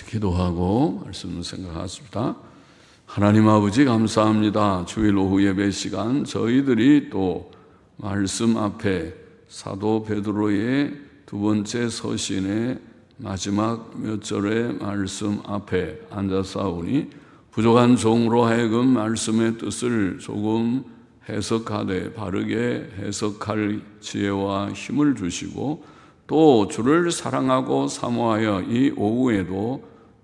기도하고 말씀을 생각하십니다. 하나님 아버지 감사합니다. 주일 오후 예배 시간 저희들이 또 말씀 앞에 사도 베드로의 두 번째 서신의 마지막 몇 절의 말씀 앞에 앉아싸우니 부족한 종으로 하여금 말씀의 뜻을 조금 해석하되 바르게 해석할 지혜와 힘을 주시고 또 주를 사랑하고 사모하여 이 오후에도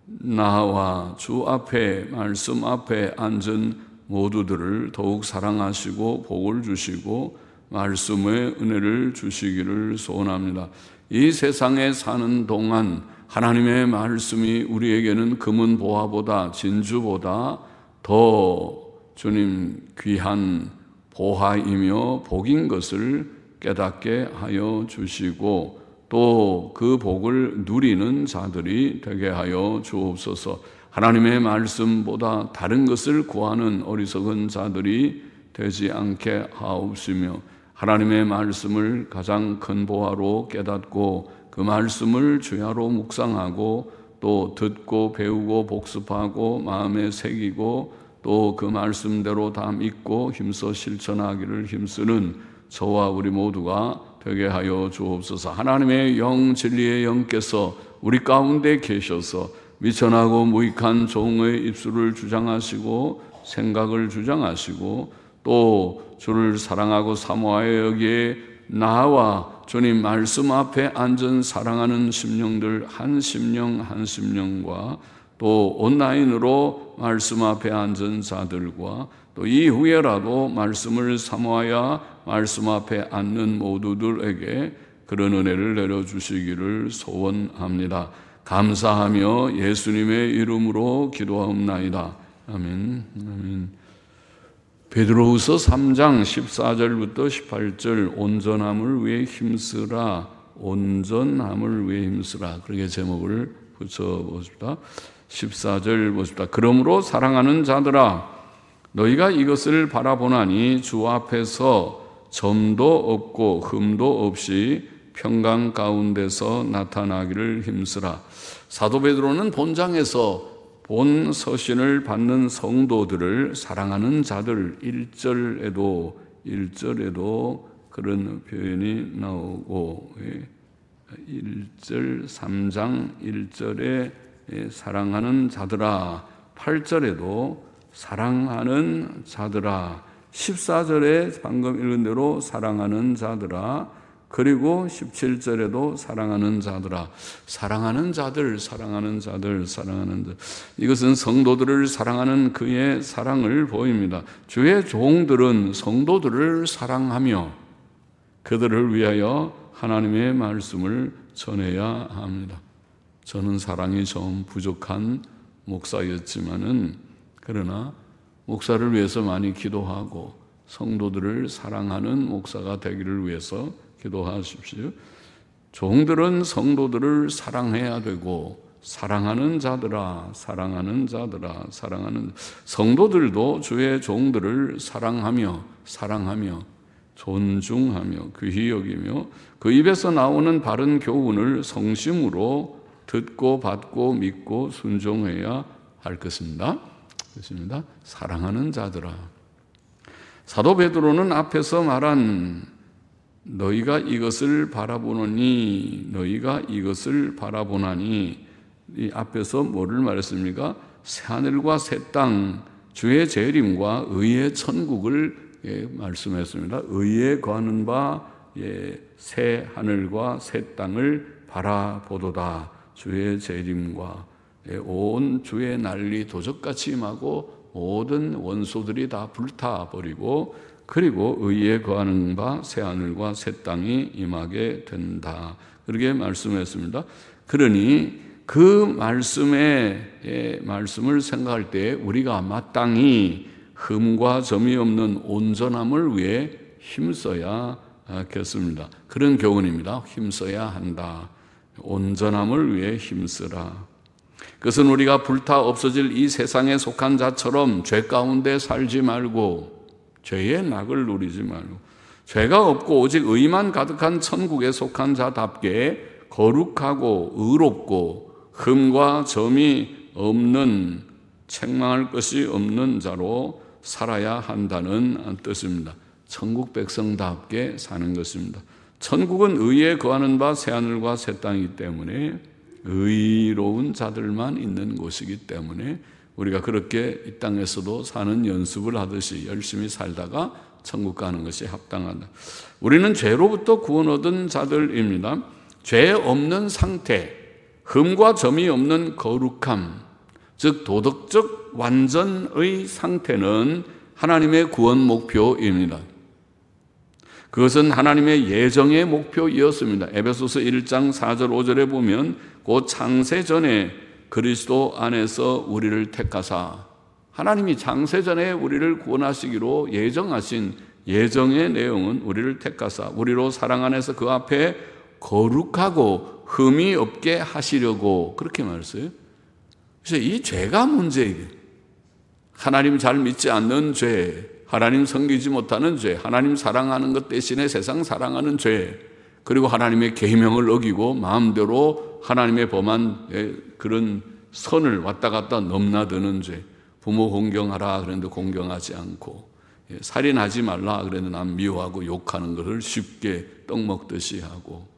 나와 주 앞에 말씀 앞에 앉은 모두들을 더욱 사랑하시고 복을 주시고 말씀의 은혜를 주시기를 소원합니다. 이 세상에 사는 동안 하나님의 말씀이 우리에게는 금은 보화보다 진주보다 더 주님 귀한 보화이며 복인 것을 깨닫게 하여 주시고 또 그 복을 누리는 자들이 되게 하여 주옵소서. 하나님의 말씀보다 다른 것을 구하는 어리석은 자들이 되지 않게 하옵시며 하나님의 말씀을 가장 큰 보화로 깨닫고 그 말씀을 주야로 묵상하고 또 듣고 배우고 복습하고 마음에 새기고 또 그 말씀대로 다 믿고 힘써 실천하기를 힘쓰는 저와 우리 모두가 되게 하여 주옵소서. 하나님의 영 진리의 영께서 우리 가운데 계셔서 미천하고 무익한 종의 입술을 주장하시고 생각을 주장하시고 또 주를 사랑하고 사모하여 여기에 나와 주님 말씀 앞에 앉은 사랑하는 심령들 한 심령 한 심령과 또 온라인으로 말씀 앞에 앉은 자들과 또 이후에라도 말씀을 사모하여 말씀 앞에 앉는 모두들에게 그런 은혜를 내려주시기를 소원합니다. 감사하며 예수님의 이름으로 기도하옵나이다. 아멘. 아멘. 베드로후서 3장 14절부터 18절 온전함을 위해 힘쓰라. 온전함을 위해 힘쓰라. 그렇게 제목을 붙여보십시다. 14절 보십시다. 그러므로 사랑하는 자들아 너희가 이것을 바라보나니 주 앞에서 점도 없고 흠도 없이 평강 가운데서 나타나기를 힘쓰라. 사도 베드로는 본장에서 본 서신을 받는 성도들을 사랑하는 자들 1절에도 그런 표현이 나오고 1절 3장 1절에 사랑하는 자들아 8절에도 사랑하는 자들아 14절에 방금 읽은 대로 사랑하는 자들아 그리고 17절에도 사랑하는 자들아 사랑하는 자들 사랑하는 자들 사랑하는 자들 이것은 성도들을 사랑하는 그의 사랑을 보입니다. 주의 종들은 성도들을 사랑하며 그들을 위하여 하나님의 말씀을 전해야 합니다. 저는 사랑이 좀 부족한 목사였지만은 그러나 목사를 위해서 많이 기도하고 성도들을 사랑하는 목사가 되기를 위해서 기도하십시오. 종들은 성도들을 사랑해야 되고 사랑하는 자들아 사랑하는 자들아 사랑하는 성도들도 주의 종들을 사랑하며 존중하며 귀히 여기며 그 입에서 나오는 바른 교훈을 성심으로 듣고 받고 믿고 순종해야 할 것입니다. 그렇습니다. 사랑하는 자들아. 사도 베드로는 앞에서 말한 너희가 이것을 바라보노니 이 앞에서 뭐를 말했습니까? 새하늘과 새 땅 주의 재림과 의의 천국을 말씀했습니다. 의에 거하는 바 새 하늘과 새 땅을 바라보도다. 주의 재림과 온 주의 난리 도적같이 임하고 모든 원소들이 다 불타버리고 그리고 의에 거하는 바 새하늘과 새 땅이 임하게 된다. 그렇게 말씀했습니다. 그러니 그 말씀을 생각할 때 우리가 마땅히 흠과 점이 없는 온전함을 위해 힘써야겠습니다. 그런 교훈입니다. 힘써야 한다. 온전함을 위해 힘쓰라. 그것은 우리가 불타 없어질 이 세상에 속한 자처럼 죄 가운데 살지 말고 죄의 낙을 누리지 말고 죄가 없고 오직 의만 가득한 천국에 속한 자답게 거룩하고 의롭고 흠과 점이 없는, 책망할 것이 없는 자로 살아야 한다는 뜻입니다. 천국 백성답게 사는 것입니다. 천국은 의에 거하는 바 새하늘과 새 땅이기 때문에 의로운 자들만 있는 곳이기 때문에 우리가 그렇게 이 땅에서도 사는 연습을 하듯이 열심히 살다가 천국 가는 것이 합당하다. 우리는 죄로부터 구원 얻은 자들입니다. 죄 없는 상태, 흠과 점이 없는 거룩함, 즉 도덕적 완전의 상태는 하나님의 구원 목표입니다. 그것은 하나님의 예정의 목표이었습니다. 에베소서 1장 4절 5절에 보면 곧 창세 전에 그리스도 안에서 우리를 택하사, 하나님이 창세 전에 우리를 구원하시기로 예정하신 예정의 내용은 우리를 택하사 우리로 사랑 안에서 그 앞에 거룩하고 흠이 없게 하시려고, 그렇게 말했어요. 그래서 이 죄가 문제이게, 하나님 잘 믿지 않는 죄, 하나님 섬기지 못하는 죄, 하나님 사랑하는 것 대신에 세상 사랑하는 죄, 그리고 하나님의 계명을 어기고 마음대로 하나님의 범한 그런 선을 왔다 갔다 넘나드는 죄, 부모 공경하라 그랬는데 공경하지 않고, 살인하지 말라 그랬는데 난 미워하고 욕하는 것을 쉽게 떡 먹듯이 하고,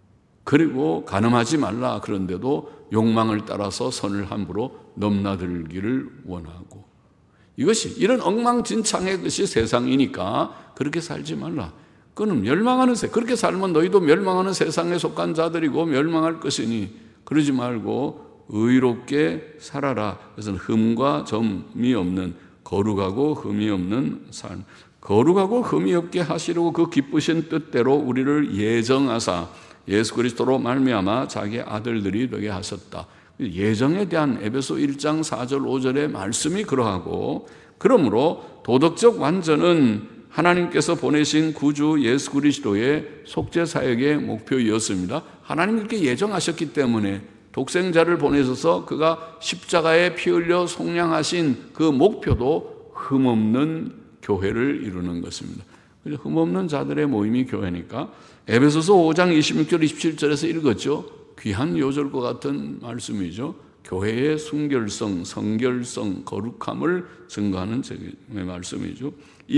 그리고 간음하지 말라 그런데도 욕망을 따라서 선을 함부로 넘나들기를 원하고, 이것이 이런 엉망진창의 것이 세상이니까 그렇게 살지 말라. 그는 멸망하는 그렇게 살면 너희도 멸망하는 세상에 속한 자들이고 멸망할 것이니 그러지 말고 의롭게 살아라. 그래서 흠과 점이 없는, 거룩하고 흠이 없는 삶, 거룩하고 흠이 없게 하시려고 그 기쁘신 뜻대로 우리를 예정하사 예수 그리스도로 말미암아 자기 아들들이 되게 하셨다. 예정에 대한 에베소 1장 4절 5절의 말씀이 그러하고, 그러므로 도덕적 완전은 하나님께서 보내신 구주 예수 그리스도의 속죄 사역의 목표였습니다. 하나님이 이렇게 예정하셨기 때문에 독생자를 보내셔서 그가 십자가에 피 흘려 속량하신 그 목표도 흠없는 교회를 이루는 것입니다. 흠없는 자들의 모임이 교회니까 에베소서 5장 26절 27절에서 읽었죠. 귀한 요절과 같은 말씀이죠. 교회의 순결성, 성결성, 거룩함을 증거하는 말씀이죠.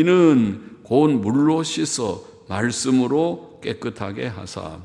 이는 곧 물로 씻어 말씀으로 깨끗하게 하사,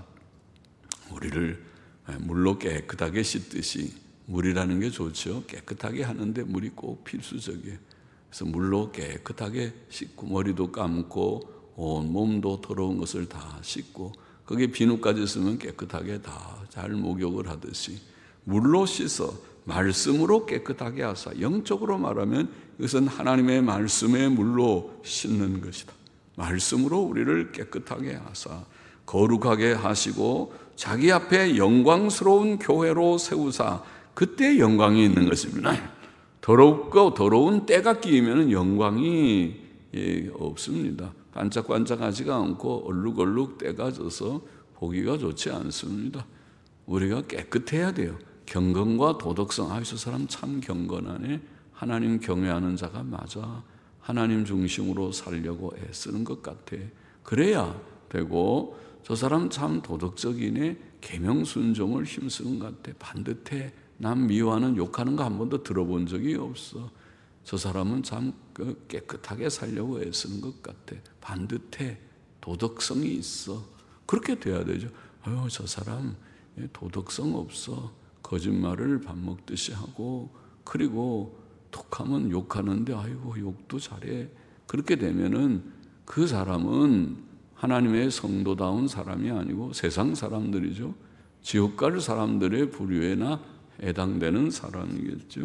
우리를 물로 깨끗하게 씻듯이, 물이라는 게 좋죠. 깨끗하게 하는데 물이 꼭 필수적이에요. 그래서 물로 깨끗하게 씻고 머리도 감고 온 몸도 더러운 것을 다 씻고, 거기에 비누까지 쓰면 깨끗하게 다 잘 목욕을 하듯이 물로 씻어 말씀으로 깨끗하게 하사, 영적으로 말하면 이것은 하나님의 말씀의 물로 씻는 것이다. 말씀으로 우리를 깨끗하게 하사 거룩하게 하시고 자기 앞에 영광스러운 교회로 세우사, 그때 영광이 있는 것입니다. 더럽고 더러운 때가 끼이면 영광이 없습니다. 반짝반짝하지가 않고 얼룩얼룩 때가 져서 보기가 좋지 않습니다. 우리가 깨끗해야 돼요. 경건과 도덕성, 저 사람 참 경건하네, 하나님 경외하는 자가 맞아, 하나님 중심으로 살려고 애쓰는 것 같아, 그래야 되고, 저 사람 참 도덕적이네, 계명 순종을 힘쓰는 것 같아, 반듯해, 남 미워하는 욕하는 거 한 번도 들어본 적이 없어, 저 사람은 참 깨끗하게 살려고 애쓰는 것 같아, 반듯해, 도덕성이 있어, 그렇게 돼야 되죠. 저 사람 도덕성 없어, 거짓말을 밥 먹듯이 하고, 그리고 톡하면 욕하는데 아이고 욕도 잘해, 그렇게 되면은 그 사람은 하나님의 성도다운 사람이 아니고 세상 사람들이죠. 지옥 갈 사람들의 부류에나 해당되는 사람이겠죠.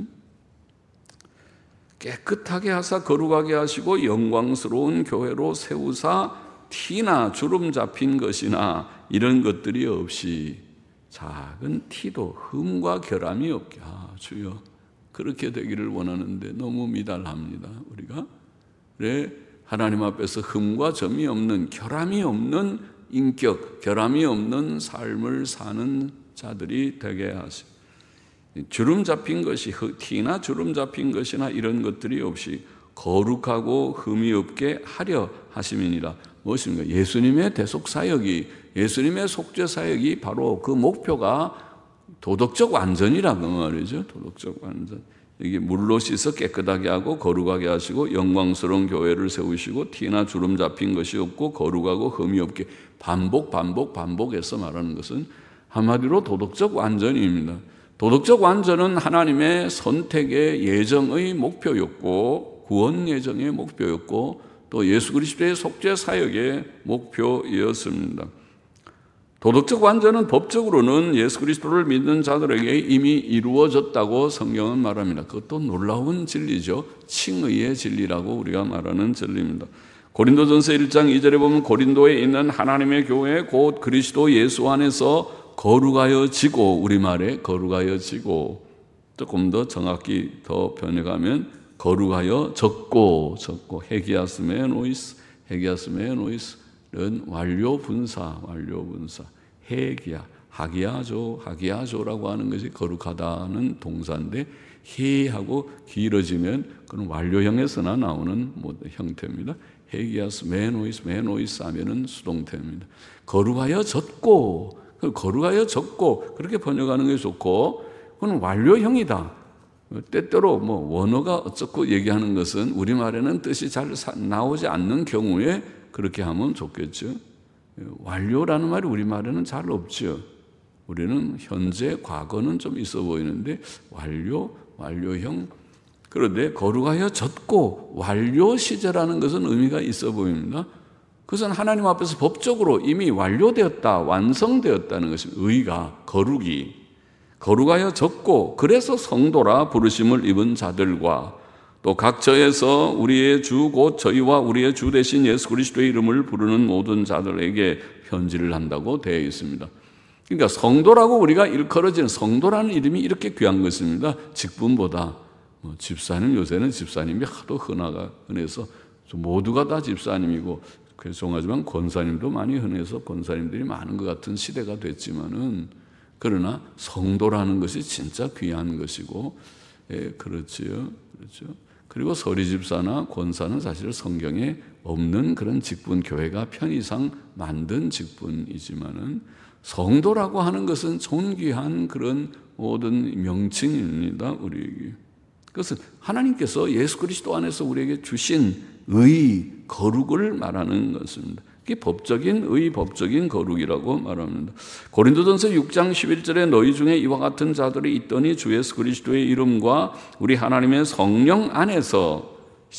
깨끗하게 하사 거룩하게 하시고 영광스러운 교회로 세우사 티나 주름 잡힌 것이나 이런 것들이 없이, 작은 티도 흠과 결함이 없게, 주여 그렇게 되기를 원하는데 너무 미달합니다. 우리가 그래 하나님 앞에서 흠과 점이 없는, 결함이 없는 인격, 결함이 없는 삶을 사는 자들이 되게 하시고, 주름 잡힌 것이, 티나 주름 잡힌 것이나 이런 것들이 없이 거룩하고 흠이 없게 하려 하심이니라. 무엇입니까? 예수님의 대속사역이, 예수님의 속죄사역이 바로 그 목표가 도덕적 완전이라고 말이죠. 도덕적 완전. 이게 물로 씻어 깨끗하게 하고 거룩하게 하시고 영광스러운 교회를 세우시고 티나 주름 잡힌 것이 없고 거룩하고 흠이 없게 반복해서 말하는 것은 한마디로 도덕적 완전입니다. 도덕적 완전은 하나님의 선택의 예정의 목표였고 구원 예정의 목표였고 또 예수 그리스도의 속죄 사역의 목표였습니다. 도덕적 완전은 법적으로는 예수 그리스도를 믿는 자들에게 이미 이루어졌다고 성경은 말합니다. 그것도 놀라운 진리죠. 칭의의 진리라고 우리가 말하는 진리입니다. 고린도전서 1장 2절에 보면 고린도에 있는 하나님의 교회 곧 그리스도 예수 안에서 거룩하여지고, 우리말에 거룩하여지고, 조금 더 정확히 더 번역하면 거룩하여졌고, 헤기아스메노이스, 는 완료 분사, 하기야조라고 하는 것이 거룩하다는 동사인데 해하고 길어지면 그건 완료형에서나 나오는 형태입니다. 메노이스 하면은 수동태입니다. 거룩하여졌고 그렇게 번역하는 게 좋고, 그건 완료형이다. 때때로 원어가 어쩌고 얘기하는 것은 우리말에는 뜻이 잘 나오지 않는 경우에 그렇게 하면 좋겠죠. 완료라는 말이 우리말에는 잘 없죠. 우리는 현재, 과거는 좀 있어 보이는데 완료형. 그런데 거룩하여졌고 완료 시제라는 것은 의미가 있어 보입니다. 그것은 하나님 앞에서 법적으로 이미 완료되었다, 완성되었다는 것입니다. 의가, 거룩하여졌고 그래서 성도라 부르심을 입은 자들과 또 각 처에서 우리의 주 곧 저희와 우리의 주 대신 예수 그리스도의 이름을 부르는 모든 자들에게 편지를 한다고 되어 있습니다. 그러니까 성도라고 우리가 일컬어지는 성도라는 이름이 이렇게 귀한 것입니다. 직분보다 집사님, 요새는 집사님이 하도 흔해서 모두가 다 집사님이고, 죄송하지만 권사님도 많이 흔해서 권사님들이 많은 것 같은 시대가 됐지만은, 그러나 성도라는 것이 진짜 귀한 것이고, 그렇죠. 그리고 서리집사나 권사는 사실 성경에 없는 그런 직분, 교회가 편의상 만든 직분이지만은 성도라고 하는 것은 존귀한 그런 모든 명칭입니다, 우리에게. 그것은 하나님께서 예수 그리스도 안에서 우리에게 주신 의, 거룩을 말하는 것입니다. 그게 법적인 의, 법적인 거룩이라고 말합니다. 고린도전서 6장 11절에 너희 중에 이와 같은 자들이 있더니 주 예수 그리스도의 이름과 우리 하나님의 성령 안에서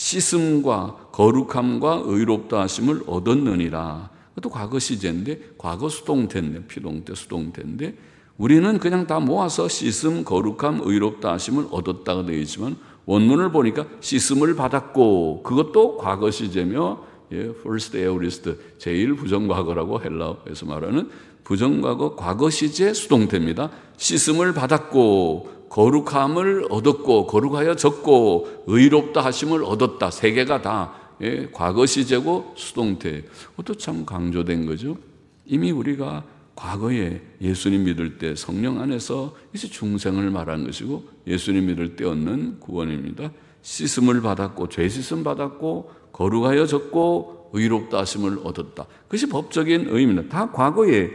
씻음과 거룩함과 의롭다 하심을 얻었느니라. 그것도 과거 시제인데, 과거 수동태인데, 피동태 수동태인데, 우리는 그냥 다 모아서 씻음, 거룩함, 의롭다 하심을 얻었다가 되어 있지만 원문을 보니까 씻음을 받았고, 그것도 과거 시제며 first aorist, 제일 부정과거라고 헬라어에서 말하는 부정과거, 과거 시제 수동태입니다. 씻음을 받았고 거룩함을 얻었고 거룩하여졌고 의롭다 하심을 얻었다. 세 개가 다 과거 시제고 수동태. 그것도 참 강조된 거죠. 이미 우리가 과거에 예수님 믿을 때 성령 안에서 이제 중생을 말하는 것이고, 예수님 믿을 때 얻는 구원입니다. 씻음을 받았고, 죄 씻음 받았고, 거룩하여졌고, 의롭다 하심을 얻었다. 그것이 법적인 의입니다. 다 과거에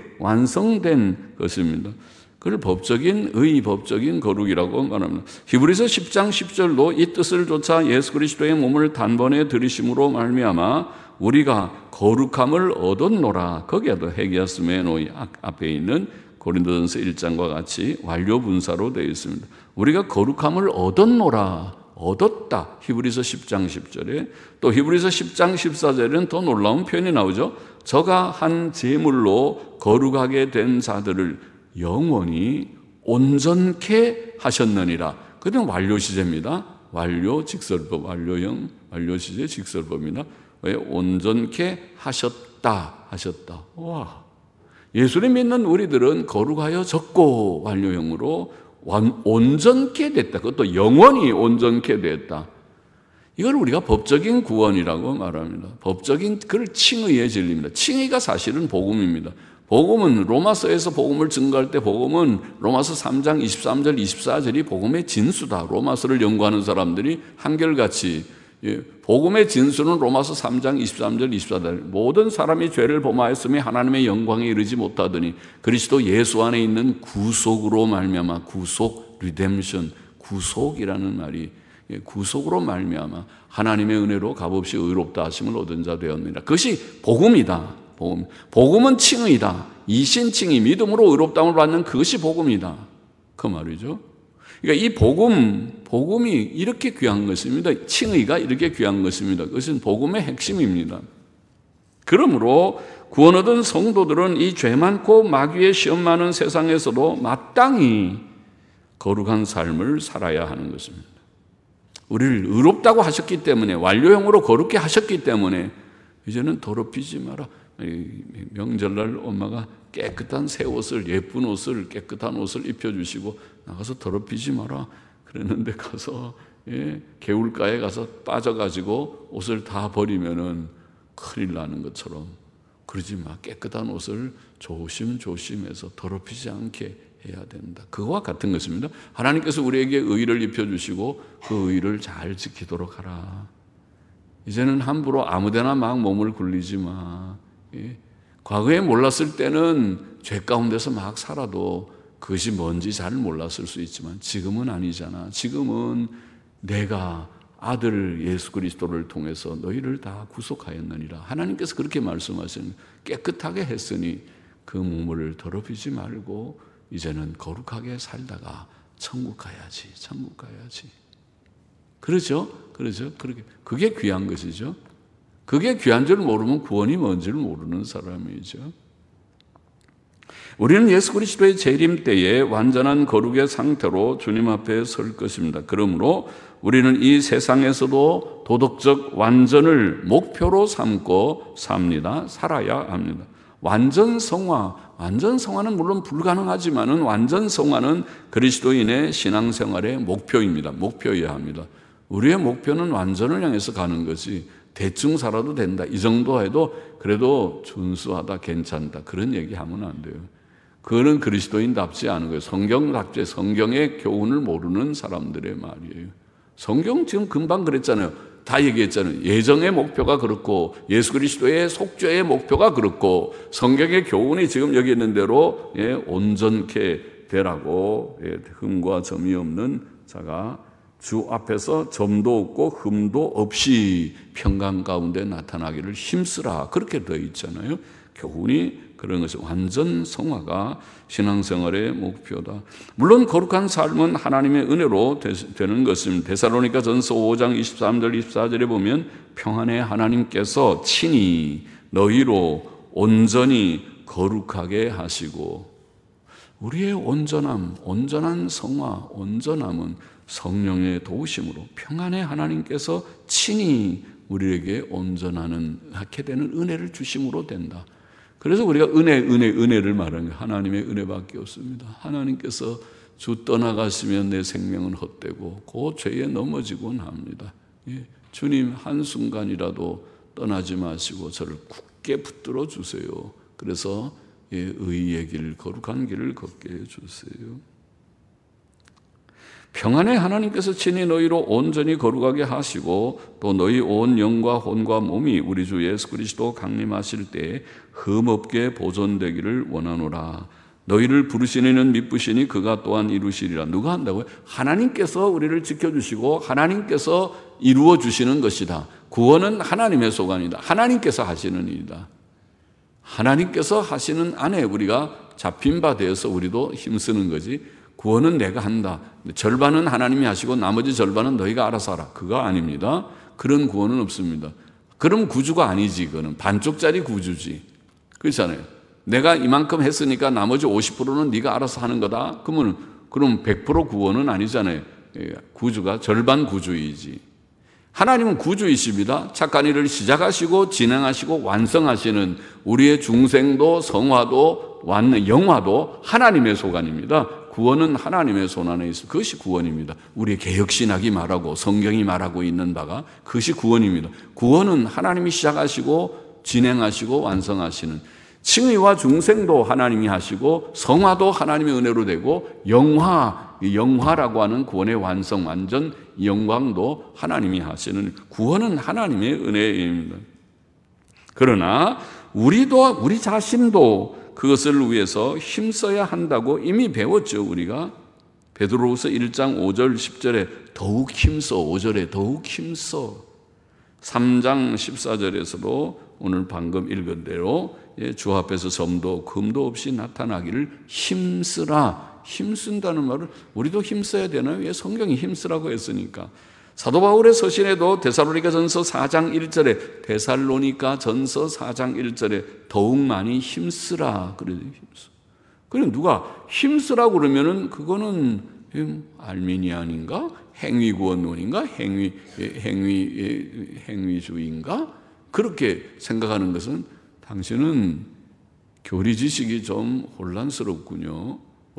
완성된 것입니다. 그걸 법적인 의, 법적인 거룩이라고 말합니다. 히브리서 10장 10절도 이 뜻을 좇아 예수 그리스도의 몸을 단번에 들이심으로 말미암아 우리가 거룩함을 얻었노라. 거기에도 헤기아스메노이 앞에 있는 고린도전서 1장과 같이 완료 분사로 되어 있습니다. 우리가 거룩함을 얻었노라. 얻었다. 히브리서 10장 10절에, 또 히브리서 10장 14절에는 더 놀라운 표현이 나오죠. 저가 한 제물로 거룩하게 된 자들을 영원히 온전케 하셨느니라. 그건 완료 시제입니다. 완료 직설법, 완료형, 완료 시제 직설법입니다. 왜? 온전케 하셨다. 와, 예수를 믿는 우리들은 거룩하여졌고 완료형으로 온전케 됐다. 그것도 영원히 온전케 됐다. 이걸 우리가 법적인 구원이라고 말합니다. 법적인, 그걸 칭의의 진리입니다. 칭의가 사실은 복음입니다. 복음은 로마서에서 복음을 증거할 때 복음은 로마서 3장 23절 24절이 복음의 진수다. 로마서를 연구하는 사람들이 한결같이 복음의 진수는 로마서 3장 23절 24절 모든 사람이 죄를 범하였으며 하나님의 영광에 이르지 못하더니 그리스도 예수 안에 있는 구속으로 말미암아 구속, 리뎀션, 구속이라는 말이 구속으로 말미암아 하나님의 은혜로 값없이 의롭다 하심을 얻은 자 되었느니라. 그것이 복음이다. 복음은 칭의다. 이신칭의 믿음으로 의롭다함을 받는 그것이 복음이다. 그 말이죠. 그러니까 이 복음이 이렇게 귀한 것입니다. 칭의가 이렇게 귀한 것입니다. 그것은 복음의 핵심입니다. 그러므로 구원 얻은 성도들은 이 죄 많고 마귀의 시험 많은 세상에서도 마땅히 거룩한 삶을 살아야 하는 것입니다. 우리를 의롭다고 하셨기 때문에 완료형으로 거룩게 하셨기 때문에 이제는 더럽히지 마라. 명절날 엄마가 깨끗한 새 옷을 예쁜 옷을 깨끗한 옷을 입혀주시고 나가서 더럽히지 마라 그랬는데 가서 개울가에 가서 빠져가지고 옷을 다 버리면은 큰일 나는 것처럼 그러지 마. 깨끗한 옷을 조심조심해서 더럽히지 않게 해야 된다. 그거와 같은 것입니다. 하나님께서 우리에게 의를 입혀주시고 그 의를 잘 지키도록 하라. 이제는 함부로 아무데나 막 몸을 굴리지 마. 과거에 몰랐을 때는 죄 가운데서 막 살아도 그것이 뭔지 잘 몰랐을 수 있지만 지금은 아니잖아. 지금은 내가 아들 예수 그리스도를 통해서 너희를 다 구속하였느니라. 하나님께서 그렇게 말씀하시는 깨끗하게 했으니 그 몸을 더럽히지 말고 이제는 거룩하게 살다가 천국 가야지. 천국 가야지. 그렇죠? 그렇게 그게 귀한 것이죠. 그게 귀한 줄 모르면 구원이 뭔지를 모르는 사람이죠. 우리는 예수 그리스도의 재림 때에 완전한 거룩의 상태로 주님 앞에 설 것입니다. 그러므로 우리는 이 세상에서도 도덕적 완전을 목표로 삼고 살아야 합니다. 완전 성화는 물론 불가능하지만은 완전 성화는 그리스도인의 신앙생활의 목표입니다. 목표여야 합니다. 우리의 목표는 완전을 향해서 가는 것이 대충 살아도 된다. 이 정도 해도 그래도 준수하다, 괜찮다. 그런 얘기하면 안 돼요. 그거는 그리스도인답지 않은 거예요. 성경답지, 성경의 교훈을 모르는 사람들의 말이에요. 성경 지금 금방 그랬잖아요. 다 얘기했잖아요. 예정의 목표가 그렇고 예수 그리스도의 속죄의 목표가 그렇고 성경의 교훈이 지금 여기 있는 대로 온전케 되라고 흠과 점이 없는 자가 주 앞에서 점도 없고 흠도 없이 평강 가운데 나타나기를 힘쓰라. 그렇게 되어 있잖아요. 교훈이 그런 것이 완전 성화가 신앙생활의 목표다. 물론 거룩한 삶은 하나님의 은혜로 되는 것입니다. 데살로니가 전서 5장 23절 24절에 보면 평안의 하나님께서 친히 너희로 온전히 거룩하게 하시고 우리의 온전한 성화, 온전함은 성령의 도우심으로 평안의 하나님께서 친히 우리에게 온전하게 되는 은혜를 주심으로 된다. 그래서 우리가 은혜를 말하는 거예요. 하나님의 은혜밖에 없습니다. 하나님께서 주 떠나가시면 내 생명은 헛되고 그 죄에 넘어지곤 합니다. 주님 한순간이라도 떠나지 마시고 저를 굳게 붙들어 주세요. 그래서 의의 길, 거룩한 길을 걷게 해주세요. 평안의 하나님께서 친히 너희로 온전히 거룩하게 하시고 또 너희 온 영과 혼과 몸이 우리 주 예수 그리스도 강림하실 때에 흠없게 보존되기를 원하노라. 너희를 부르시는 미쁘시니 그가 또한 이루시리라. 누가 한다고요? 하나님께서 우리를 지켜주시고 하나님께서 이루어 주시는 것이다. 구원은 하나님의 소관이다. 하나님께서 하시는 일이다. 하나님께서 하시는 안에 우리가 잡힌 바 되어서 우리도 힘쓰는 거지. 구원은 내가 한다. 절반은 하나님이 하시고 나머지 절반은 너희가 알아서 하라. 그거 아닙니다. 그런 구원은 없습니다. 그럼 구주가 아니지. 그거는 반쪽짜리 구주지. 그렇잖아요. 내가 이만큼 했으니까 나머지 50%는 네가 알아서 하는 거다. 그럼 100% 구원은 아니잖아요. 구주가 절반 구주이지. 하나님은 구주이십니다. 착한 일을 시작하시고 진행하시고 완성하시는 우리의 중생도 성화도 영화도 하나님의 소관입니다. 구원은 하나님의 손 안에 있습니다. 그것이 구원입니다. 우리의 개혁신학이 말하고 성경이 말하고 있는 바가 그것이 구원입니다. 구원은 하나님이 시작하시고 진행하시고 완성하시는 칭의와 중생도 하나님이 하시고 성화도 하나님의 은혜로 되고 영화라고 하는 구원의 완성, 완전 영광도 하나님이 하시는, 구원은 하나님의 은혜입니다. 그러나 우리 자신도 그것을 위해서 힘써야 한다고 이미 배웠죠. 우리가 베드로후서 1장 5절 10절에 더욱 힘써, 5절에 더욱 힘써, 3장 14절에서도 오늘 방금 읽은 대로 주 앞에서 점도 금도 없이 나타나기를 힘쓰라. 힘쓴다는 말을 우리도 힘써야 되나요? 왜 성경이 힘쓰라고 했으니까. 사도 바울의 서신에도 데살로니가전서 4장 1절에 데살로니가전서 4장 1절에 더욱 많이 힘쓰라 그래요. 힘써. 그럼 누가 힘쓰라고 그러면은 그거는 알미니안인가? 행위구원론인가? 행위주의인가? 그렇게 생각하는 것은 당신은 교리 지식이 좀 혼란스럽군요.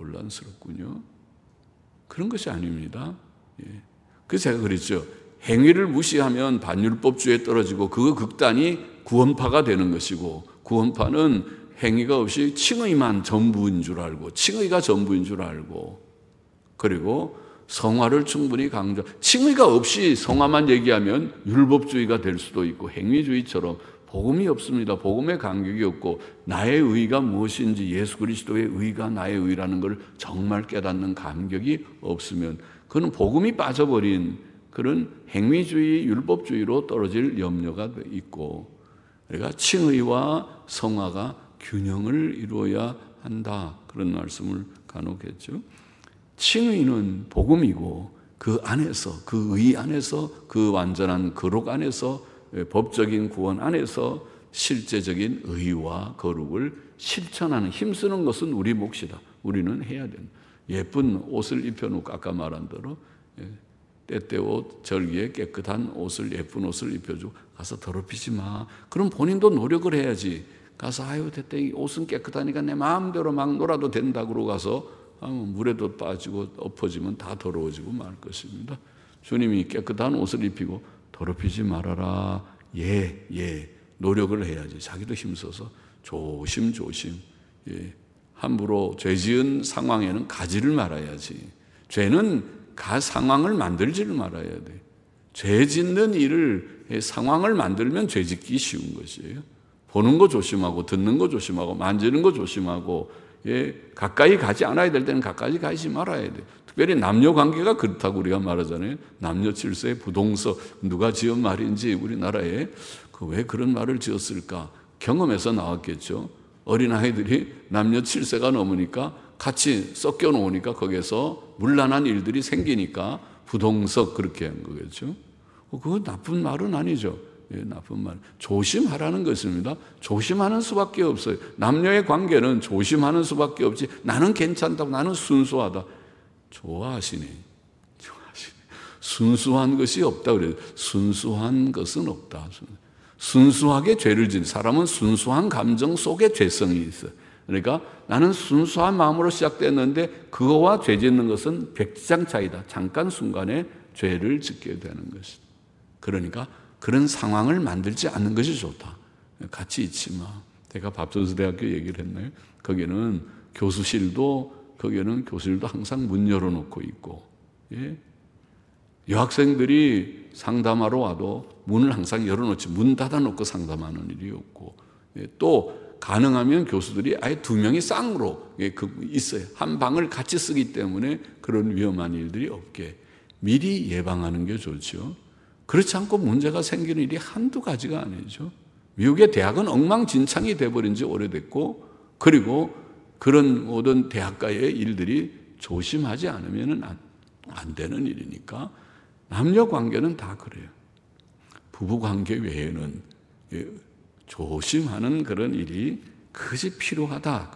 그런 것이 아닙니다. 그래서 제가 그랬죠. 행위를 무시하면 반율법주의에 떨어지고 그 극단이 구원파가 되는 것이고, 구원파는 행위가 없이 칭의만 전부인 줄 알고, 칭의가 전부인 줄 알고, 그리고 성화를 충분히 강조, 칭의가 없이 성화만 얘기하면 율법주의가 될 수도 있고 행위주의처럼 복음이 없습니다. 복음의 간격이 없고 나의 의가 무엇인지, 예수 그리스도의 의가 나의 의라는 걸 정말 깨닫는 감격이 없으면 그건 복음이 빠져버린 그런 행위주의, 율법주의로 떨어질 염려가 있고, 그러니까 칭의와 성화가 균형을 이루어야 한다, 그런 말씀을 간혹 했죠. 칭의는 복음이고 그 안에서, 그 의 안에서, 그 완전한 거룩 안에서, 법적인 구원 안에서 실제적인 의와 거룩을 실천하는, 힘쓰는 것은 우리 몫이다. 우리는 해야 된다. 예쁜 옷을 입혀놓고 아까 말한 대로 때때옷 절기에 깨끗한 옷을, 예쁜 옷을 입혀주고 가서 더럽히지 마. 그럼 본인도 노력을 해야지. 가서 아유 됐다, 이 옷은 깨끗하니까 내 마음대로 막 놀아도 된다고 가서 물에도 빠지고 엎어지면 다 더러워지고 말 것입니다. 주님이 깨끗한 옷을 입히고 더럽히지 말아라. 노력을 해야지. 자기도 힘써서 조심. 함부로 죄 지은 상황에는 가지를 말아야지. 죄는 상황을 만들지를 말아야 돼. 죄 짓는 일을, 상황을 만들면 죄 짓기 쉬운 것이에요. 보는 거 조심하고, 듣는 거 조심하고, 만지는 거 조심하고, 가까이 가지 않아야 될 때는 가까이 가지 말아야 돼. 특별히 남녀 관계가 그렇다고 우리가 말하잖아요. 남녀 칠세 부동석, 누가 지은 말인지 우리나라에 왜 그런 말을 지었을까? 경험에서 나왔겠죠. 어린아이들이 남녀 칠세가 넘으니까 같이 섞여 놓으니까 거기에서 문란한 일들이 생기니까 부동석 그렇게 한 거겠죠. 그건 나쁜 말은 아니죠. 나쁜 말. 조심하라는 것입니다. 조심하는 수밖에 없어요. 남녀의 관계는 조심하는 수밖에 없지. 나는 괜찮다고, 나는 순수하다. 좋아하시네. 순수한 것이 없다 그래요. 순수한 것은 없다. 순수하게 죄를 지은 사람은 순수한 감정 속에 죄성이 있어요. 그러니까 나는 순수한 마음으로 시작됐는데 그거와 죄 짓는 것은 백지장 차이다. 잠깐 순간에 죄를 짓게 되는 것이다. 그러니까 그런 상황을 만들지 않는 것이 좋다. 같이 있지 마. 제가 밥선수대학교 얘기를 했나요? 거기는 교실도 항상 문 열어놓고 있고, 여학생들이 상담하러 와도 문을 항상 열어놓지, 문 닫아놓고 상담하는 일이 없고, 또 가능하면 교수들이 아예 2명이 쌍으로 있어요. 한 방을 같이 쓰기 때문에 그런 위험한 일들이 없게 미리 예방하는 게 좋죠. 그렇지 않고 문제가 생기는 일이 한두 가지가 아니죠. 미국의 대학은 엉망진창이 돼버린 지 오래됐고, 그리고 그런 모든 대학가의 일들이 조심하지 않으면 안 되는 일이니까 남녀 관계는 다 그래요. 부부 관계 외에는 조심하는 그런 일이 그것이 필요하다.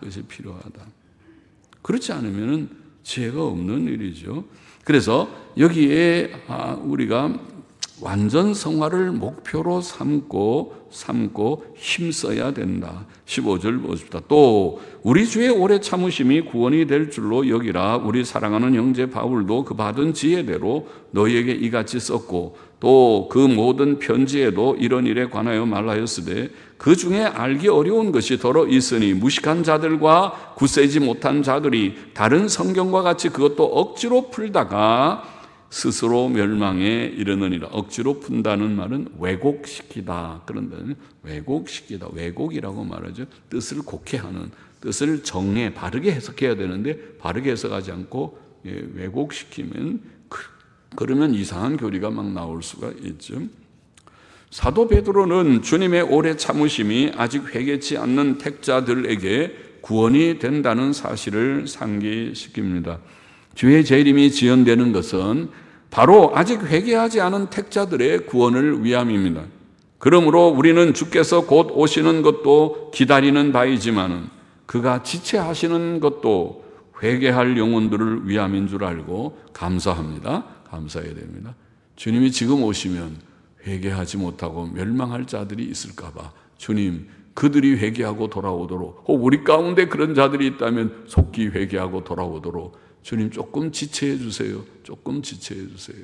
그렇지 않으면 지혜가 없는 일이죠. 그래서 여기에 우리가 완전 성화를 목표로 삼고 힘써야 된다. 15절 보십시다. 또 우리 주의 오래 참으심이 구원이 될 줄로 여기라. 우리 사랑하는 형제 바울도 그 받은 지혜대로 너희에게 이같이 썼고 또 그 모든 편지에도 이런 일에 관하여 말하였으되 그 중에 알기 어려운 것이 더러 있으니 무식한 자들과 굳세지 못한 자들이 다른 성경과 같이 그것도 억지로 풀다가 스스로 멸망에 이르느니라. 억지로 푼다는 말은 왜곡시키다. 그런데 왜곡시키다. 왜곡이라고 말하죠. 뜻을 곡해 하는, 뜻을 정해 바르게 해석해야 되는데 바르게 해석하지 않고 왜곡시키면 그러면 이상한 교리가 막 나올 수가 있죠. 사도 베드로는 주님의 오래 참으심이 아직 회개치 않는 택자들에게 구원이 된다는 사실을 상기시킵니다. 주의 재림이 지연되는 것은 바로 아직 회개하지 않은 택자들의 구원을 위함입니다. 그러므로 우리는 주께서 곧 오시는 것도 기다리는 바이지만 그가 지체하시는 것도 회개할 영혼들을 위함인 줄 알고 감사합니다. 감사해야 됩니다. 주님이 지금 오시면 회개하지 못하고 멸망할 자들이 있을까 봐 주님 그들이 회개하고 돌아오도록, 혹 우리 가운데 그런 자들이 있다면 속히 회개하고 돌아오도록 주님 조금 지체해 주세요. 조금 지체해 주세요.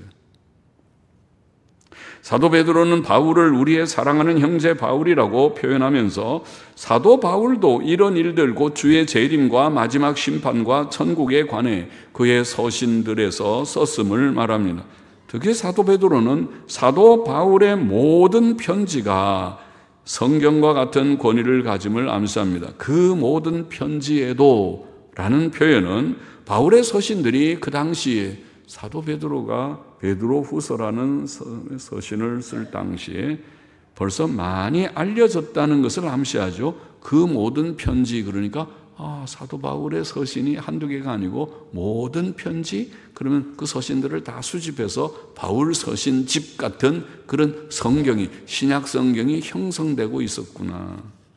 사도 베드로는 바울을 우리의 사랑하는 형제 바울이라고 표현하면서 사도 바울도 이런 일들, 곧 주의 재림과 마지막 심판과 천국에 관해 그의 서신들에서 썼음을 말합니다. 특히 사도 베드로는 사도 바울의 모든 편지가 성경과 같은 권위를 가짐을 암시합니다. 그 모든 편지에도 라는 표현은 바울의 서신들이 그 당시에 사도 베드로가 베드로 후서라는 서신을 쓸 당시에 벌써 많이 알려졌다는 것을 암시하죠. 그 모든 편지, 그러니까 사도 바울의 서신이 한두 개가 아니고 모든 편지, 그러면 그 서신들을 다 수집해서 바울 서신집 같은 그런 성경이, 신약 성경이 형성되고 있었구나.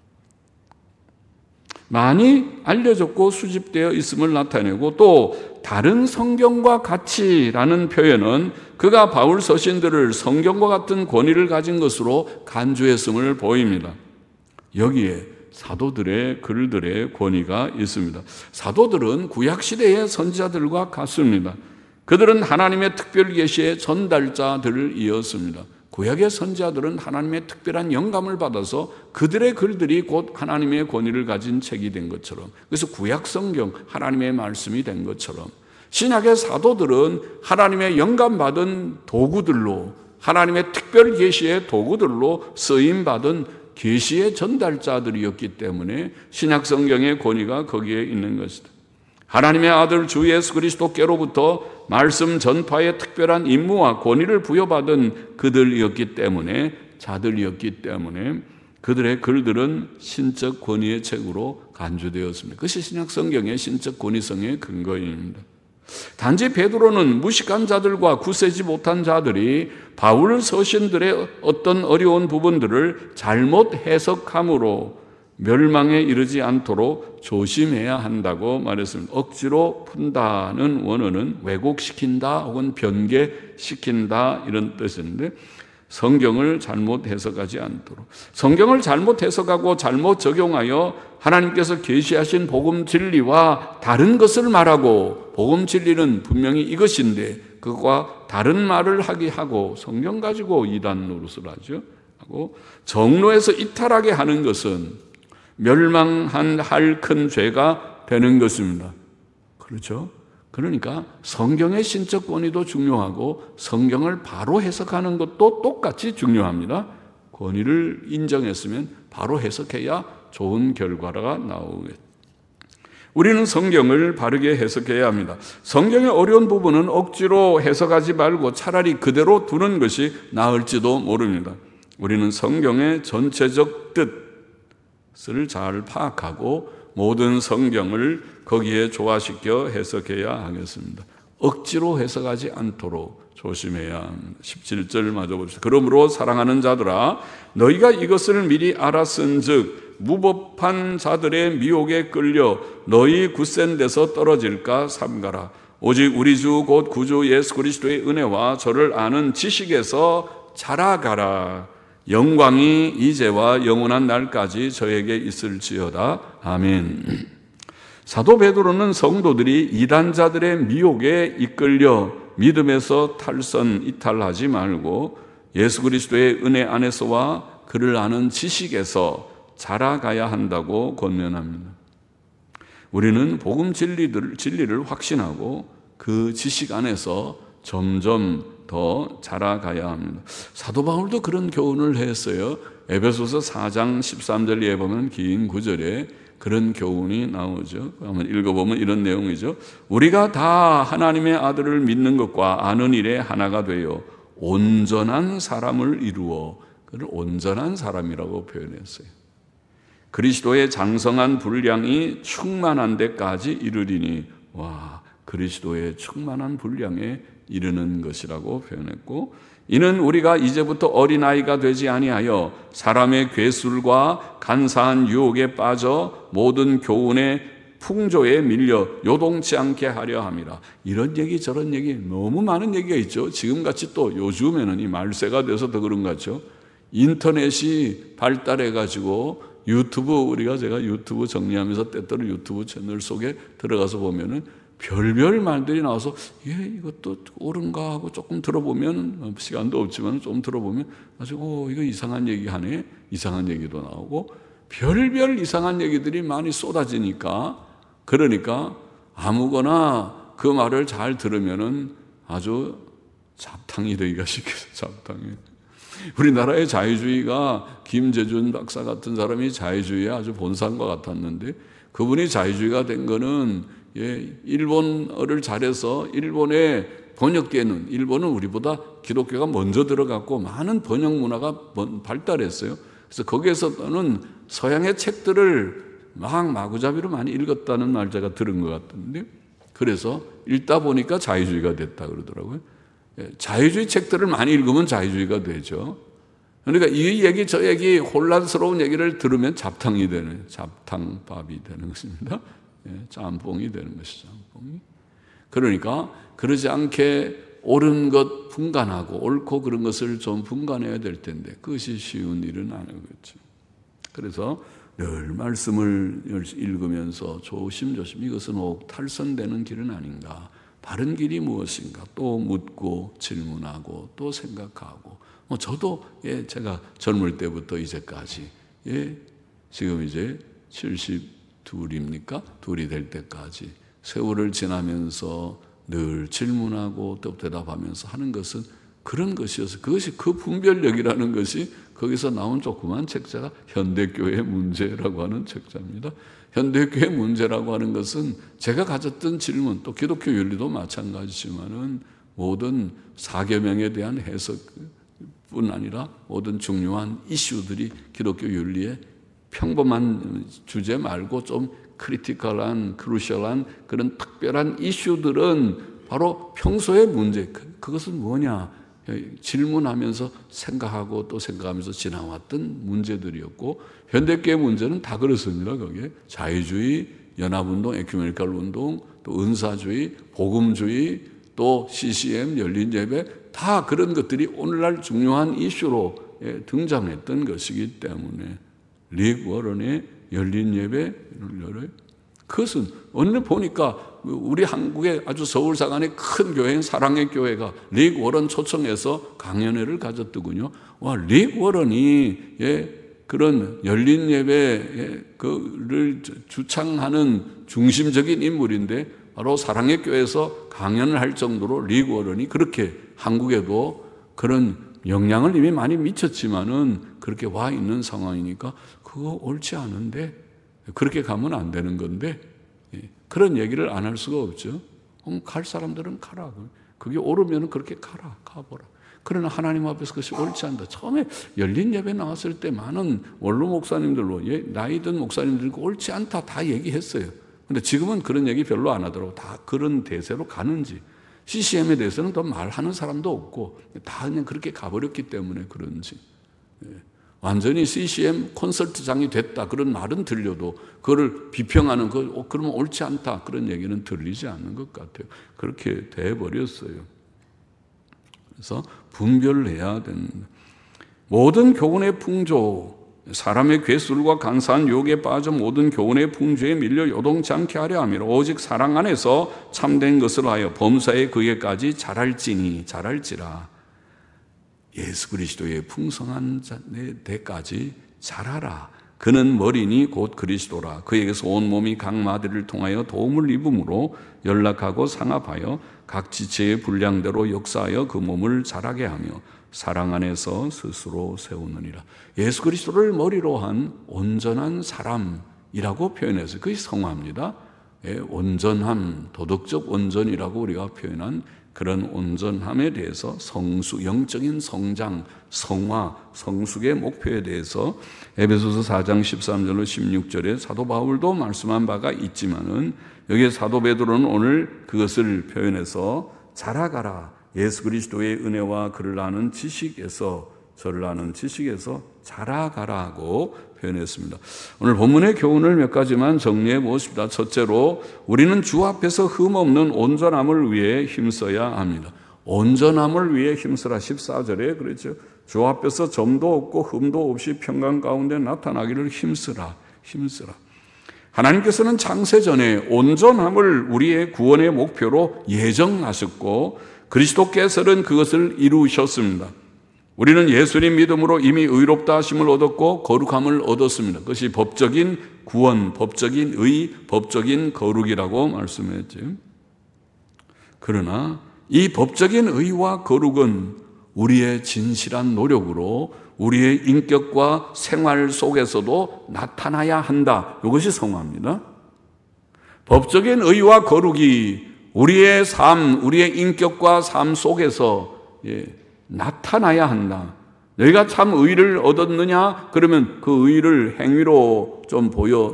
많이 알려졌고 수집되어 있음을 나타내고, 또 다른 성경과 같이라는 표현은 그가 바울 서신들을 성경과 같은 권위를 가진 것으로 간주했음을 보입니다. 여기에 사도들의 글들의 권위가 있습니다. 사도들은 구약시대의 선지자들과 같습니다. 그들은 하나님의 특별 계시의 전달자들이었습니다. 구약의 선지자들은 하나님의 특별한 영감을 받아서 그들의 글들이 곧 하나님의 권위를 가진 책이 된 것처럼, 그래서 구약 성경 하나님의 말씀이 된 것처럼, 신약의 사도들은 하나님의 영감받은 도구들로, 하나님의 특별 계시의 도구들로 쓰임받은 계시의 전달자들이었기 때문에 신약 성경의 권위가 거기에 있는 것이다. 하나님의 아들 주 예수 그리스도께로부터 말씀 전파의 특별한 임무와 권위를 부여받은 그들이었기 때문에, 자들이었기 때문에 그들의 글들은 신적 권위의 책으로 간주되었습니다. 그것이 신약 성경의 신적 권위성의 근거입니다. 단지 베드로는 무식한 자들과 굳세지 못한 자들이 바울 서신들의 어떤 어려운 부분들을 잘못 해석함으로 멸망에 이르지 않도록 조심해야 한다고 말했습니다. 억지로 푼다는 원어는 왜곡시킨다 혹은 변개시킨다 이런 뜻인데, 성경을 잘못 해석하지 않도록, 성경을 잘못 해석하고 잘못 적용하여 하나님께서 계시하신 복음 진리와 다른 것을 말하고, 복음 진리는 분명히 이것인데 그것과 다른 말을 하게 하고, 성경 가지고 이단 노릇을 하죠. 하고 정로에서 이탈하게 하는 것은 멸망한 할 큰 죄가 되는 것입니다. 그렇죠? 그러니까 성경의 신적 권위도 중요하고 성경을 바로 해석하는 것도 똑같이 중요합니다. 권위를 인정했으면 바로 해석해야 좋은 결과가 나오겠죠. 우리는 성경을 바르게 해석해야 합니다. 성경의 어려운 부분은 억지로 해석하지 말고 차라리 그대로 두는 것이 나을지도 모릅니다. 우리는 성경의 전체적 뜻을 잘 파악하고 모든 성경을 거기에 조화시켜 해석해야 하겠습니다. 억지로 해석하지 않도록 조심해야 합니다. 17절 마저 봅시다. 그러므로 사랑하는 자들아, 너희가 이것을 미리 알았은즉 무법한 자들의 미혹에 끌려 너희 굳센 데서 떨어질까 삼가라. 오직 우리 주 곧 구주 예수 그리스도의 은혜와 저를 아는 지식에서 자라가라. 영광이 이제와 영원한 날까지 저에게 있을지어다. 아멘. 사도 베드로는 성도들이 이단자들의 미혹에 이끌려 믿음에서 이탈하지 말고 예수 그리스도의 은혜 안에서와 그를 아는 지식에서 자라가야 한다고 권면합니다. 우리는 복음 진리를 확신하고 그 지식 안에서 점점 더 자라가야 합니다. 사도 바울도 그런 교훈을 했어요. 에베소서 4장 13절에 보면 긴 구절에 그런 교훈이 나오죠. 한번 읽어보면 이런 내용이죠. 우리가 다 하나님의 아들을 믿는 것과 아는 일에 하나가 되어 온전한 사람을 이루어, 그를 온전한 사람이라고 표현했어요. 그리스도의 장성한 분량이 충만한 데까지 이르리니, 와, 그리스도의 충만한 분량에 이르는 것이라고 표현했고, 이는 우리가 이제부터 어린아이가 되지 아니하여 사람의 괴술과 간사한 유혹에 빠져 모든 교훈의 풍조에 밀려 요동치 않게 하려 함이라. 이런 얘기 저런 얘기 너무 많은 얘기가 있죠. 지금같이 또 요즘에는 이 말세가 돼서 더 그런 것 같죠. 인터넷이 발달해가지고 제가 유튜브 정리하면서 때때로 유튜브 채널 속에 들어가서 보면은 별별 말들이 나와서 이것도 옳은가 하고 조금 들어보면, 시간도 없지만 좀 들어보면 아주 이거 이상한 얘기 하네, 이상한 얘기도 나오고 별별 이상한 얘기들이 많이 쏟아지니까, 그러니까 아무거나 그 말을 잘 들으면은 아주 잡탕이 되기가 쉽겠어요. 잡탕이. 우리나라의 자유주의가 김재준 박사 같은 사람이 자유주의의 아주 본산과 같았는데, 그분이 자유주의가 된 거는 일본어를 잘해서 일본에 번역되는, 일본은 우리보다 기독교가 먼저 들어갔고 많은 번역 문화가 발달했어요. 그래서 거기에서는 서양의 책들을 막 마구잡이로 많이 읽었다는 말 제가 들은 것 같은데, 그래서 읽다 보니까 자유주의가 됐다 그러더라고요. 자유주의 책들을 많이 읽으면 자유주의가 되죠. 그러니까 이 얘기 저 얘기 혼란스러운 얘기를 들으면 잡탕이 되는, 잡탕밥이 되는 것입니다. 짬뽕이 되는 것이죠. 짬뽕이. 그러니까 그러지 않게 옳은 것 분간하고 옳고 그런 것을 좀 분간해야 될 텐데 그것이 쉬운 일은 아닌 거죠. 그래서 늘 말씀을 읽으면서 조심조심 이것은 탈선되는 길은 아닌가, 바른 길이 무엇인가 또 묻고 질문하고 또 생각하고, 저도 제가 젊을 때부터 이제까지 지금 이제 72입니까? 둘이 될 때까지 세월을 지나면서 늘 질문하고 또 대답하면서 하는 것은 그런 것이어서, 그것이 그 분별력이라는 것이 거기서 나온 조그만 책자가 현대교회의 문제라고 하는 책자입니다. 현대교회의 문제라고 하는 것은 제가 가졌던 질문, 또 기독교 윤리도 마찬가지지만은 모든 사계명에 대한 해석뿐 아니라 모든 중요한 이슈들이 기독교 윤리의 평범한 주제 말고 좀 크리티컬한, 크루셜한 그런 특별한 이슈들은 바로 평소의 문제, 그것은 뭐냐? 질문하면서 생각하고 또 생각하면서 지나왔던 문제들이었고, 현대교회 문제는 다 그렇습니다. 거기에 자유주의, 연합운동, 에큐메니컬 운동, 또 은사주의, 복음주의, 또 CCM, 열린예배, 다 그런 것들이 오늘날 중요한 이슈로 등장했던 것이기 때문에 릭 워런의 열린예배를, 그것은 오늘 보니까 우리 한국의 아주 서울 사간의 큰 교회인 사랑의 교회가 릭 워런 초청해서 강연회를 가졌더군요. 와, 릭 워런이 그런 열린 예배를 주창하는 중심적인 인물인데 바로 사랑의 교회에서 강연을 할 정도로 릭 워런이 그렇게 한국에도 그런 영향을 이미 많이 미쳤지만은 그렇게 와 있는 상황이니까 그거 옳지 않은데, 그렇게 가면 안 되는 건데 그런 얘기를 안 할 수가 없죠. 갈 사람들은 가라. 그게 옳으면 그렇게 가보라. 그러나 하나님 앞에서 그것이 옳지 않다. 처음에 열린 예배 나왔을 때 많은 원로 목사님들로, 나이 든 목사님들이 옳지 않다 다 얘기했어요. 근데 지금은 그런 얘기 별로 안 하더라고. 다 그런 대세로 가는지. CCM에 대해서는 더 말하는 사람도 없고 다 그냥 그렇게 가버렸기 때문에 그런지. 완전히 CCM 콘서트장이 됐다 그런 말은 들려도 그거를 비평하는 그러면 옳지 않다 그런 얘기는 들리지 않는 것 같아요. 그렇게 돼버렸어요. 그래서 분별을 해야 된다. 모든 교훈의 풍조, 사람의 괴술과 간사한 유혹에 빠져 모든 교훈의 풍조에 밀려 요동치 않게 하려 함이라. 오직 사랑 안에서 참된 것을 하여 범사에 그에까지 자랄지라. 예수 그리스도의 풍성한 데까지 자라라. 그는 머리니 곧 그리스도라. 그에게서 온 몸이 각 마디를 통하여 도움을 입음으로 연락하고 상합하여 각 지체의 분량대로 역사하여 그 몸을 자라게 하며 사랑 안에서 스스로 세우느니라. 예수 그리스도를 머리로 한 온전한 사람이라고 표현해서 그게 성화입니다. 온전함, 도덕적 온전이라고 우리가 표현한 그런 온전함에 대해서 성숙, 영적인 성장, 성화, 성숙의 목표에 대해서 에베소서 4장 13절로 16절에 사도 바울도 말씀한 바가 있지만은 여기에 사도 베드로는 오늘 그것을 표현해서 자라가라. 예수 그리스도의 은혜와 그를 아는 지식에서, 저를 아는 지식에서 자라가라고 표현했습니다. 오늘 본문의 교훈을 몇 가지만 정리해 보십니다. 첫째로 우리는 주 앞에서 흠없는 온전함을 위해 힘써야 합니다. 온전함을 위해 힘쓰라. 14절에 그랬죠. 주 앞에서 점도 없고 흠도 없이 평강 가운데 나타나기를 힘쓰라. 하나님께서는 창세전에 온전함을 우리의 구원의 목표로 예정하셨고 그리스도께서는 그것을 이루셨습니다. 우리는 예수님 믿음으로 이미 의롭다 하심을 얻었고 거룩함을 얻었습니다. 그것이 법적인 구원, 법적인 의, 법적인 거룩이라고 말씀했죠. 그러나 이 법적인 의와 거룩은 우리의 진실한 노력으로 우리의 인격과 생활 속에서도 나타나야 한다. 이것이 성화입니다. 법적인 의와 거룩이 우리의 삶, 우리의 인격과 삶 속에서 나타나야 한다. 너희가 참 의를 얻었느냐? 그러면 그 의를 행위로 좀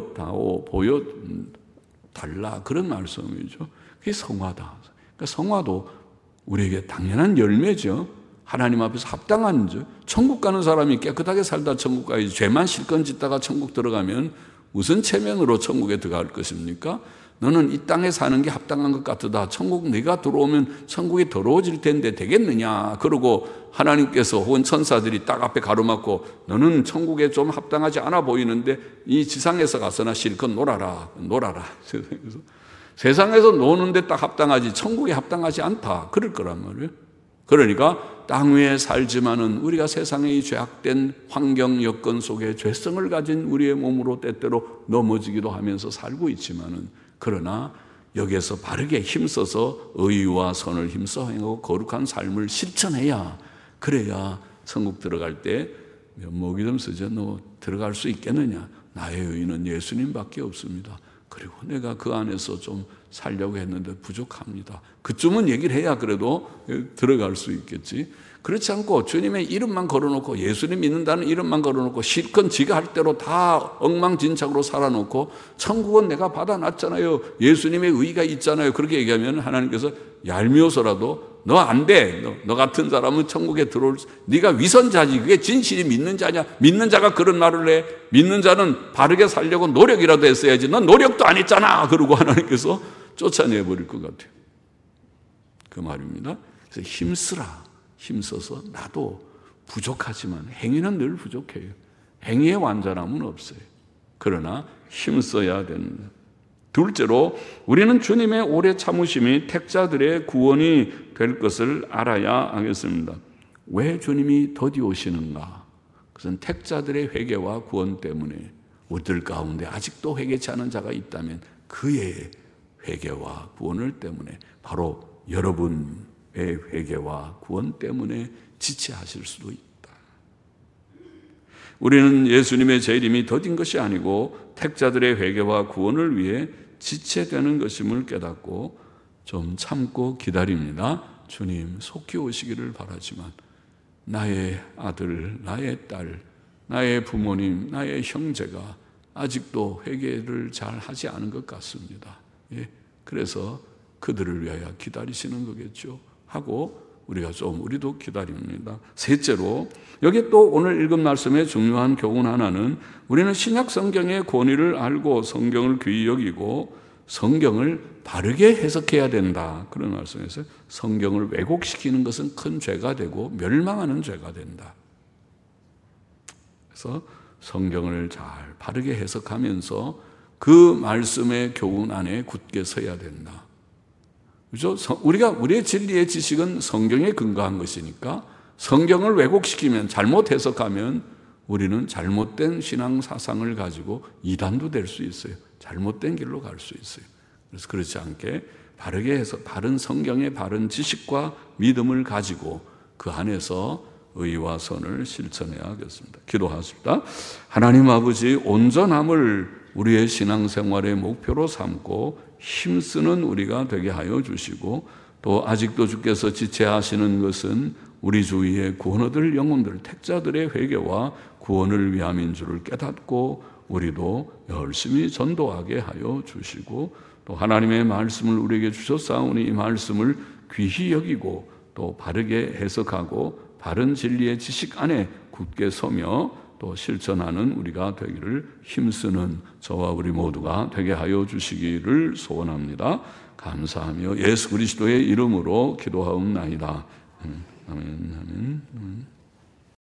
보여달라. 그런 말씀이죠. 그게 성화다. 그러니까 성화도 우리에게 당연한 열매죠. 하나님 앞에서 합당한 천국 가는 사람이 깨끗하게 살다 천국 가야지. 죄만 실컷 짓다가 천국 들어가면 무슨 체면으로 천국에 들어갈 것입니까? 너는 이 땅에 사는 게 합당한 것 같다. 천국 네가 들어오면 천국이 더러워질 텐데 되겠느냐. 그러고 하나님께서 혹은 천사들이 딱 앞에 가로막고 너는 천국에 좀 합당하지 않아 보이는데 이 지상에서 가서나 실컷 놀아라. 세상에서 노는데 딱 합당하지 천국에 합당하지 않다. 그럴 거란 말이에요. 그러니까 땅 위에 살지만은 우리가 세상의 이 죄악된 환경 여건 속에 죄성을 가진 우리의 몸으로 때때로 넘어지기도 하면서 살고 있지만은 그러나 여기에서 바르게 힘써서 의와 선을 힘써 행하고 거룩한 삶을 실천해야 그래야 천국 들어갈 때 면목이 좀 쓰죠. 너 들어갈 수 있겠느냐? 나의 의는 예수님밖에 없습니다. 그리고 내가 그 안에서 좀 살려고 했는데 부족합니다. 그쯤은 얘기를 해야 그래도 들어갈 수 있겠지. 그렇지 않고 주님의 이름만 걸어놓고 예수님 믿는다는 이름만 걸어놓고 실컷 지가 할 대로 다 엉망진창으로 살아놓고 천국은 내가 받아놨잖아요. 예수님의 의가 있잖아요. 그렇게 얘기하면 하나님께서 얄미워서라도 너 안 돼. 너 같은 사람은 천국에 들어올 네가 위선자지. 그게 진실이 믿는 자냐. 믿는 자가 그런 말을 해. 믿는 자는 바르게 살려고 노력이라도 했어야지. 넌 노력도 안 했잖아. 그러고 하나님께서 쫓아내버릴 것 같아요. 그 말입니다. 그래서 힘써서 나도 부족하지만 행위는 늘 부족해요. 행위의 완전함은 없어요. 그러나 힘써야 됩니다. 둘째로 우리는 주님의 오래 참으심이 택자들의 구원이 될 것을 알아야 하겠습니다. 왜 주님이 더디 오시는가? 그것은 택자들의 회개와 구원 때문에 우리들 가운데 아직도 회개치 않은 자가 있다면 그의 회개와 구원을 때문에 바로 여러분의 회개와 구원 때문에 지체하실 수도 있다. 우리는 예수님의 재림이 더딘 것이 아니고 택자들의 회개와 구원을 위해 지체되는 것임을 깨닫고 좀 참고 기다립니다. 주님 속히 오시기를 바라지만 나의 아들, 나의 딸, 나의 부모님, 나의 형제가 아직도 회개를 잘 하지 않은 것 같습니다. 그래서 그들을 위하여 기다리시는 거겠죠. 하고 우리도 기다립니다. 셋째로 여기 또 오늘 읽은 말씀의 중요한 교훈 하나는 우리는 신약 성경의 권위를 알고 성경을 귀히 여기고 성경을 바르게 해석해야 된다. 그런 말씀에서 성경을 왜곡시키는 것은 큰 죄가 되고 멸망하는 죄가 된다. 그래서 성경을 잘 바르게 해석하면서 그 말씀의 교훈 안에 굳게 서야 된다. 그렇죠? 우리의 진리의 지식은 성경에 근거한 것이니까 성경을 왜곡시키면, 잘못 해석하면 우리는 잘못된 신앙 사상을 가지고 이단도 될 수 있어요. 잘못된 길로 갈 수 있어요. 그래서 그렇지 않게 바르게 해서 바른 성경의 바른 지식과 믿음을 가지고 그 안에서 의와 선을 실천해야겠습니다. 기도하십니다. 하나님 아버지, 온전함을 우리의 신앙생활의 목표로 삼고 힘쓰는 우리가 되게 하여 주시고, 또 아직도 주께서 지체하시는 것은 우리 주위의 구원 얻을 영혼들, 택자들의 회개와 구원을 위함인 줄을 깨닫고 우리도 열심히 전도하게 하여 주시고, 또 하나님의 말씀을 우리에게 주셨사오니 이 말씀을 귀히 여기고 또 바르게 해석하고 바른 진리의 지식 안에 굳게 서며 또 실천하는 우리가 되기를 힘쓰는 저와 우리 모두가 되게 하여 주시기를 소원합니다. 감사하며 예수 그리스도의 이름으로 기도하옵나이다. 아멘. 아멘.